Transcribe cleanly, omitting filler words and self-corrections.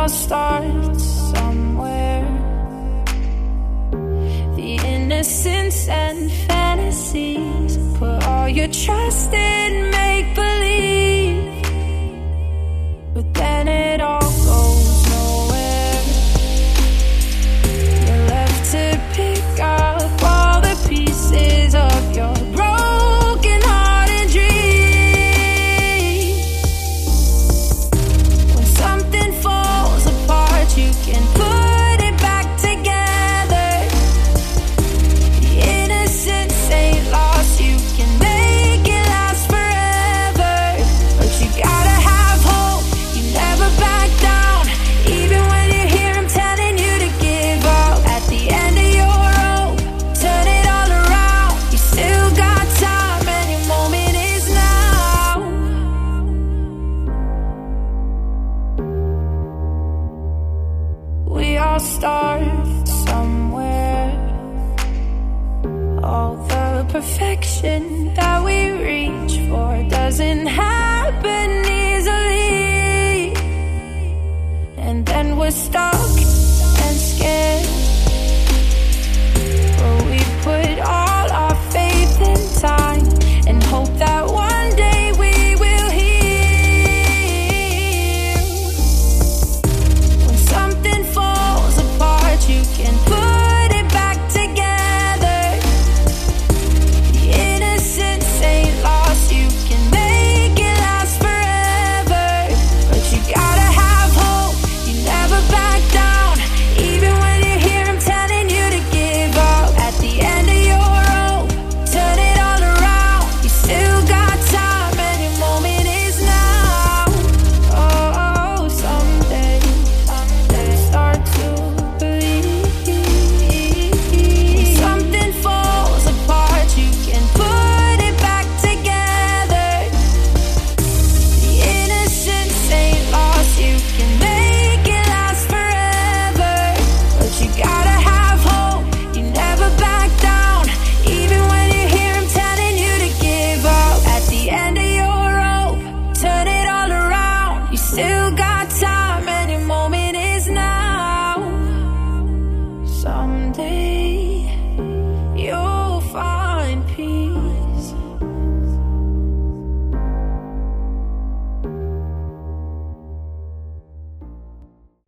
all start somewhere. The innocence and fantasies, put all your trust in make-believe, but then it all goes nowhere. You're left to pick up all the pieces of your broken heart and dreams. When something falls apart, you can put it back together. The innocence ain't lost, you can make it last forever. But you gotta have hope, you never back down, even when you hear him telling you to give up. At the end of your rope, turn it all around. You still got time and your moment is now. We all start somewhere. All the perfection that we reach for doesn't happen easily, and then we're stuck